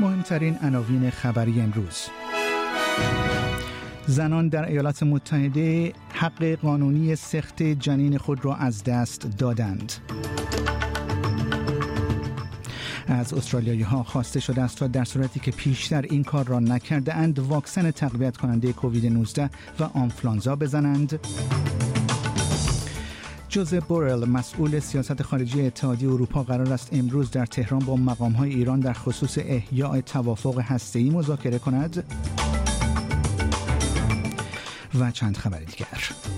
مهمترین عناوین خبری امروز: زنان در ایالات متحده حق قانونی سخت جنین خود را از دست دادند. از استرالیایی‌ها خواسته شده است تا در صورتی که پیشتر این کار را نکرده اند واکسن تقویت کننده کووید 19 و آنفلانزا بزنند. جوزف بورل، مسئول سیاست خارجی اتحادیه اروپا، قرار است امروز در تهران با مقام‌های ایران در خصوص احیاء توافق هسته‌ای مذاکره کند. و چند خبر دیگر.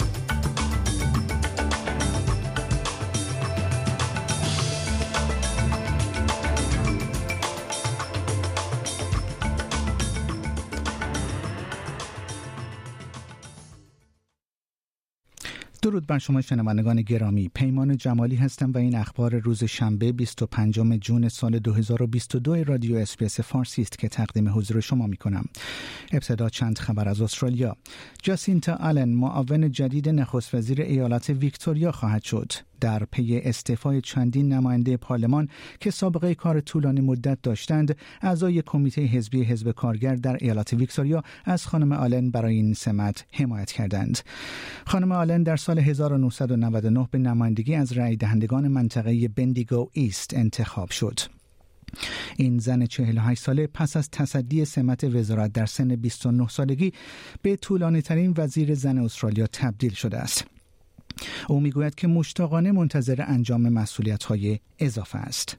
درود بر شما شنوندگان گرامی. پیمان جمالی هستم و این اخبار روز شنبه 25 جون سال 2022 رادیو اس‌بی‌اس فارسی است که تقدیم حضور شما می کنم. ابتدا چند خبر از استرالیا. جاسینتا آلن معاون جدید نخست وزیر ایالت ویکتوریا خواهد شد. در پی استعفای چندین نماینده پارلمان که سابقه کار طولانی مدت داشتند، اعضای کمیته حزبی حزب کارگر در ایالت ویکتوریا از خانم آلن برای این سمت حمایت کردند. خانم آلن در سال 1999 به نمایندگی از رای دهندگان منطقه بندیگو ایست انتخاب شد. این زن 48 ساله پس از تصدی سمت وزارت در سن 29 سالگی به طولانی ترین وزیر زن استرالیا تبدیل شده است. او میگوید که مشتاقانه منتظر انجام مسئولیت‌های اضافه است.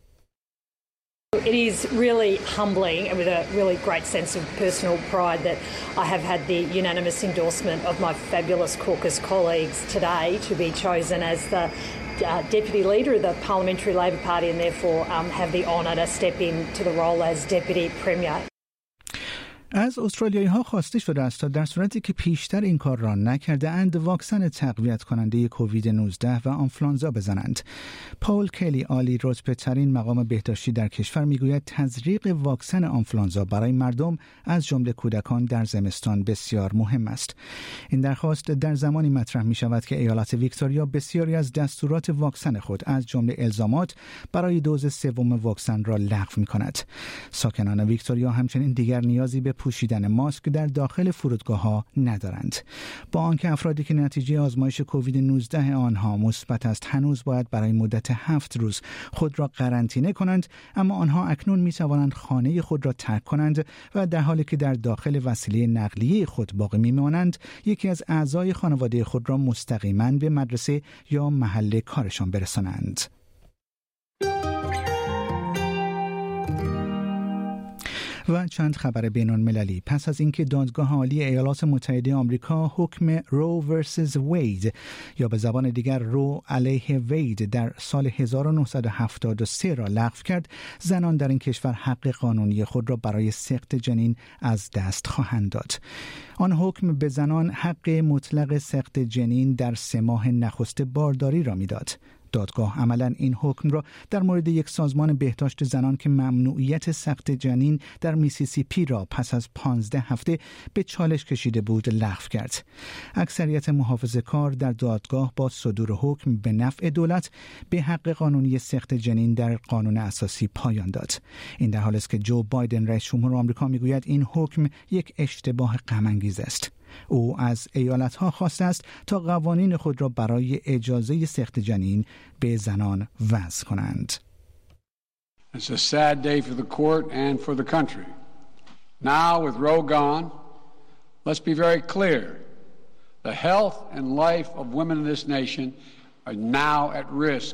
It is really humbling and with a really great sense of personal pride that I have had the unanimous endorsement of my fabulous caucus colleagues today to be chosen as the Deputy Leader of the Parliamentary Labor Party and therefore have the honour to step into the role as Deputy Premier. از استرالیایی‌ها خواسته شده است تا در صورتی که پیشتر این کار را نکرده اند واکسن تقویت کننده کووید 19 و آنفلانزا بزنند. پول کلی، عالی رتبه ترین مقام بهداشتی در کشور، میگوید تزریق واکسن آنفلانزا برای مردم از جمله کودکان در زمستان بسیار مهم است. این درخواست در زمانی مطرح می شود که ایالت ویکتوریا بسیاری از دستورات واکسن خود از جمله الزامات برای دوز سوم واکسن را لغو می کند. ساکنان ویکتوریا همچنین دیگر نیازی به پوشیدن ماسک در داخل فرودگاه‌ها ندارند. با آنکه افرادی که نتیجه آزمایش کووید 19 آنها مثبت است هنوز باید برای مدت 7 روز خود را قرنطینه کنند، اما آنها اکنون می‌توانند خانه خود را ترک کنند و در حالی که در داخل وسیله نقلیه خود باقی می‌مانند یکی از اعضای خانواده خود را مستقیما به مدرسه یا محل کارشان برسانند. و چند خبر بین‌المللی. پس از اینکه دادگاه عالی ایالات متحده آمریکا حکم رو ورسس وید یا به زبان دیگر رو علیه وید در سال 1973 را لغو کرد، زنان در این کشور حق قانونی خود را برای سقط جنین از دست خواهند داد. آن حکم به زنان حق مطلق سقط جنین در 3 ماه نخست بارداری را میداد. دادگاه عملاً این حکم را در مورد یک سازمان بهداشت زنان که ممنوعیت سقط جنین در میسیسیپی را پس از 15 هفته به چالش کشیده بود لغو کرد. اکثریت محافظه‌کار در دادگاه با صدور حکم به نفع دولت به حق قانونی سقط جنین در قانون اساسی پایان داد. این در حالی است که جو بایدن رئیس جمهور آمریکا میگوید این حکم یک اشتباه غم‌انگیز است. او از ایالت‌ها خواسته است تا قوانین خود را برای اجازه سقط جنین به زنان وضع کنند. It's a sad day for the court and for the country. Now with Roe gone, let's be very clear. The health and life of women in this nation are now at risk.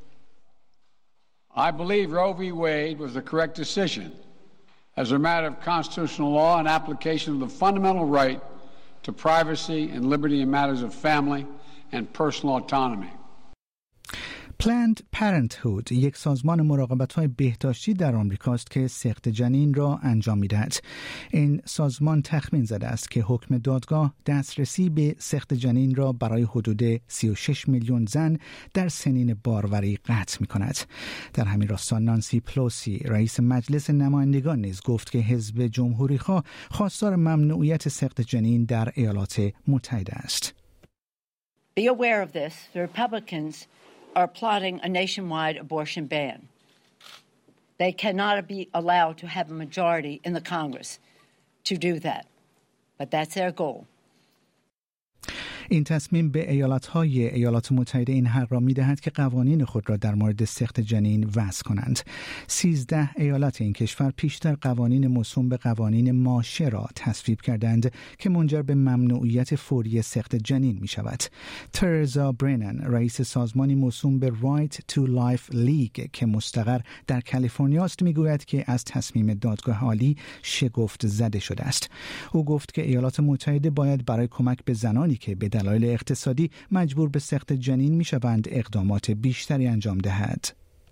I believe Roe v. Wade was the correct decision as a matter of constitutional law and application of the fundamental right to privacy and liberty in matters of family and personal autonomy. Planned Parenthood یک سازمان مراقبت‌های بهداشتی در آمریکاست که سقط جنین را انجام می‌دهد. این سازمان تخمین زده است که حکم دادگاه دسترسی به سقط جنین را برای حدود 36 میلیون زن در سنین باروری قطع می‌کند. در همین راستا نانسی پلوسی رئیس مجلس نمایندگان نیز گفت که حزب جمهوری‌خواه خواستار ممنوعیت سقط جنین در ایالات متحده است. Be aware of this. The Republicans are plotting a nationwide abortion ban. They cannot be allowed to have a majority in the Congress to do that. But that's their goal. این تصمیم به ایالت‌های ایالات متحده این حق را می‌دهد که قوانین خود را در مورد سقط جنین وضع کنند. 13 ایالت این کشور پیشتر قوانین موسوم به قوانین ماشه را تصویب کردند که منجر به ممنوعیت فوری سقط جنین می‌شود. ترزا برنن، رئیس سازمانی موسوم به Right to Life League که مستقر در کالیفرنیا است، می‌گوید که از تصمیم دادگاه عالی شگفت زده شده است. او گفت که ایالات متحده باید برای کمک به زنانی که به دلایل اقتصادی مجبور به سقط جنین می‌شوند اقدامات بیشتری انجام دهد.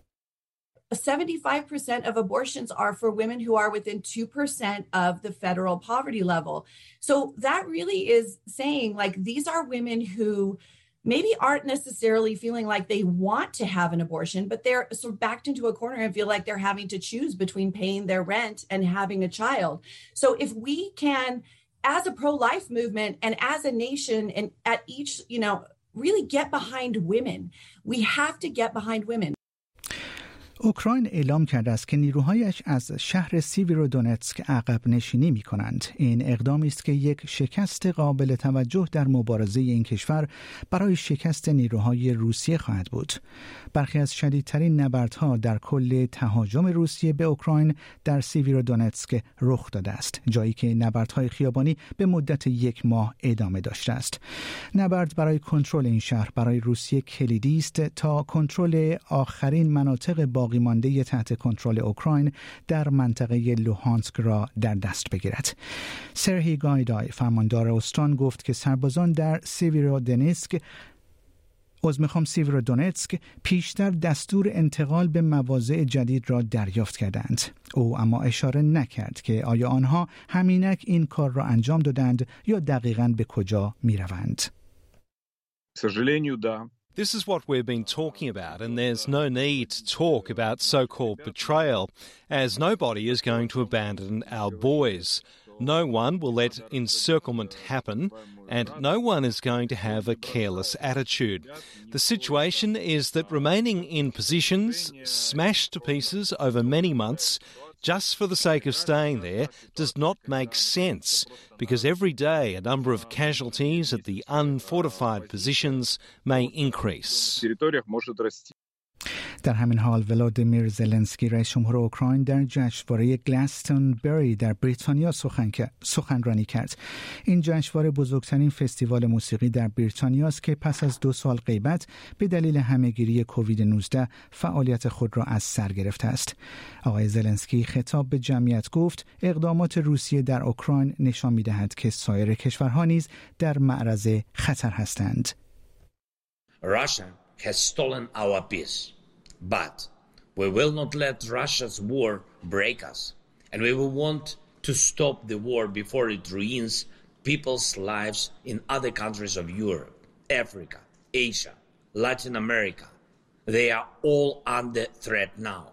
75% of abortions are for women who are within 2% of the federal poverty level. So that really is saying, like, these are women who maybe aren't necessarily feeling like they want to have an abortion, but they're sort of backed into a corner and feel like they're having to choose between paying their rent and having a child. So if we can, as a pro-life movement and as a nation and at each, really get behind women. We have to get behind women. اوکراین اعلام کرده است که نیروهایش از شهر سیویرودونتسک عقب نشینی می کنند. این اقدامی است که یک شکست قابل توجه در مبارزه این کشور برای شکست نیروهای روسیه خواهد بود. برخی از شدیدترین نبردها در کل تهاجم روسیه به اوکراین در سیویرودونتسک رخ داده است، جایی که نبردهای خیابانی به مدت 1 ماه ادامه داشته است. نبرد برای کنترل این شهر برای روسیه کلیدی است تا کنترل آخرین مناطق باقی مانده تحت کنترل اوکراین در منطقه لوهانسک را در دست بگیرد. سرهی گایدای، فرماندار استان، گفت که سربازان در سیویرودونتسک پیشتر دستور انتقال به مواضع جدید را دریافت کردند. او اما اشاره نکرد که آیا آنها همینک این کار را انجام دادند یا دقیقاً به کجا می روند. This is what we've been talking about, and there's no need to talk about so-called betrayal, as nobody is going to abandon our boys. No one will let encirclement happen, and no one is going to have a careless attitude. The situation is that remaining in positions smashed to pieces over many months just for the sake of staying there does not make sense, because every day a number of casualties at the unfortified positions may increase. در همین حال ولادیمیر زلنسکی، رئیس جمهور اوکراین، در جشنواره گلستونبری در بریتانیا سخنرانی کرد. این جشنواره بزرگترین فستیوال موسیقی در بریتانیا است که پس از 2 سال غیبت به دلیل همهگیری کووید 19 فعالیت خود را از سر گرفته است. آقای زلنسکی خطاب به جمعیت گفت اقدامات روسیه در اوکراین نشان می‌دهد که سایر کشورها نیز در معرض خطر هستند. Russia has stolen our peace, but we will not let Russia's war break us, and we will want to stop the war before it ruins people's lives in other countries of Europe, Africa, Asia, Latin America. They are all under threat now.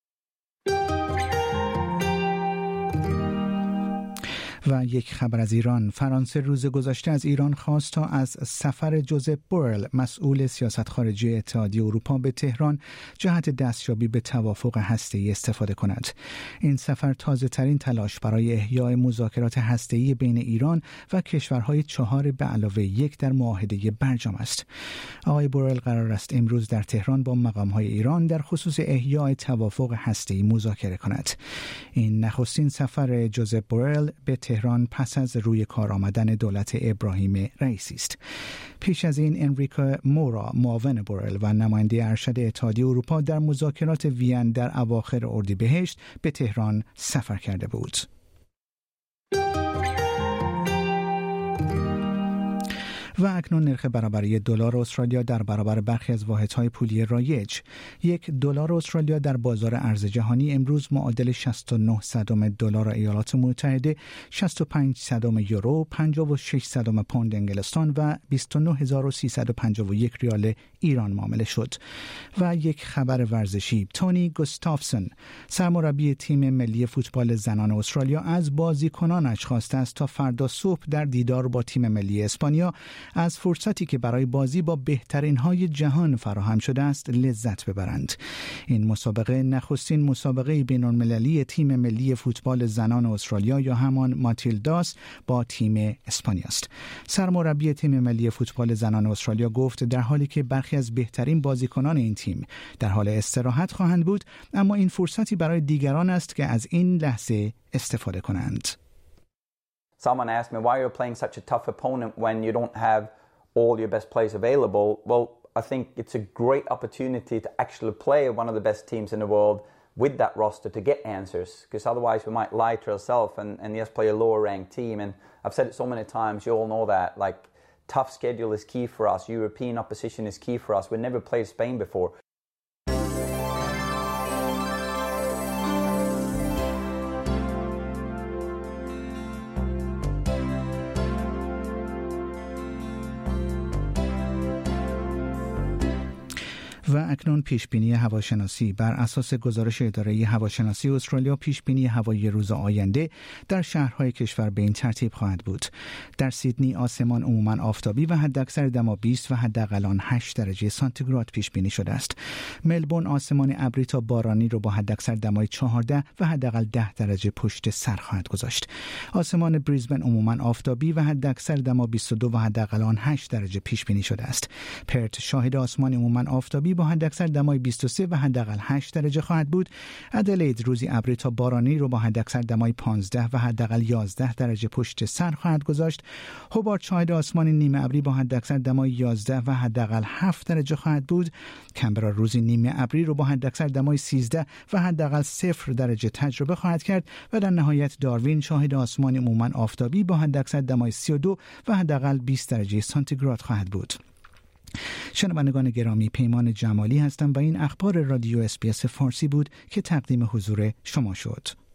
و یک خبر از ایران. فرانسه روز گذشته از ایران خواست تا از سفر جوزپ بورل، مسئول سیاست خارجی اتحادیه اروپا، به تهران جهت دستیابی به توافق هسته‌ای استفاده کند. این سفر تازه ترین تلاش برای احیای مذاکرات هسته‌ای بین ایران و کشورهای 4 به علاوه 1 در معاهده برجام است. آقای بورل قرار است امروز در تهران با مقام‌های ایران در خصوص احیای توافق هسته‌ای مذاکره کند. این نخستین سفر جوزپ بورل به تهران پس از روی کار آمدن دولت ابراهیم رئیسی است. پیش از این انریکو مورا، معاون بورل و نماینده ارشد اتحادیه اروپا، در مذاکرات وین در اواخر اردیبهشت به تهران سفر کرده بود. و اکنون نرخ برابری دلار استرالیا در برابر برخی از واحدهای پولی رایج. $1 استرالیا در بازار ارز جهانی امروز معادل 69 صدم دلار ایالات متحده، 65 صدم یورو، 56 صدم پوند انگلستان و 29351 ریال ایران معامله شد. و یک خبر ورزشی، تونی گوستافسون سرمربی تیم ملی فوتبال زنان استرالیا از بازیکنانش خواسته است تا فردا صبح در دیدار با تیم ملی اسپانیا از فرصتی که برای بازی با بهترین های جهان فراهم شده است لذت ببرند. این مسابقه نخستین مسابقه بین‌المللی تیم ملی فوتبال زنان استرالیا یا همان ماتیلداس با تیم اسپانیا است. سرمربی تیم ملی فوتبال زنان استرالیا گفت در حالی که برخی از بهترین بازیکنان این تیم در حال استراحت خواهند بود، اما این فرصتی برای دیگران است که از این لحظه استفاده کنند. Someone asked me, why are you playing such a tough opponent when you don't have all your best players available? Well, I think it's a great opportunity to actually play one of the best teams in the world with that roster to get answers, because otherwise we might lie to ourselves and just play a lower ranked team. And I've said it so many times, you all know that, like, tough schedule is key for us. European opposition is key for us. We never played Spain before. و اکنون پیشبینی هواشناسی. بر اساس گزارش اداره هواشناسی استرالیا، پیشبینی هوایی روز آینده در شهرهای کشور به این ترتیب خواهد بود: در سیدنی آسمان عموما آفتابی و حداکثر دما 20 و حداقل 8 درجه سانتیگراد پیش بینی شده است. ملبورن آسمان ابری تا بارانی را با حداکثر دمای 14 و حداقل 10 درجه پشت سر خواهد گذاشت. آسمان بریزبن عموما آفتابی و حداکثر دما 22 و حداقل 8 درجه پیش بینی شده است. پرت شاهد آسمان عموما آفتابی با حداکثر دمای 23 و حداقل 8 درجه خواهد بود. ادلید روزی ابری تا بارانی رو با حداکثر دمای 15 و حداقل 11 درجه پشت سر خواهد گذاشت. هوبارت شاهد آسمان نیمه ابری با حداکثر دمای 11 و حداقل 7 درجه خواهد بود. کمبرا روزی نیمه ابری رو با حداکثر دمای 13 و حداقل 0 درجه تجربه خواهد کرد و در نهایت داروین شاهد آسمان عموما آفتابی با حداکثر دمای 32 و حداقل 20 درجه سانتیگراد خواهد بود. شنوندگان گرامی، پیمان جمالی هستم و این اخبار رادیو SBS فارسی بود که تقدیم حضور شما شد.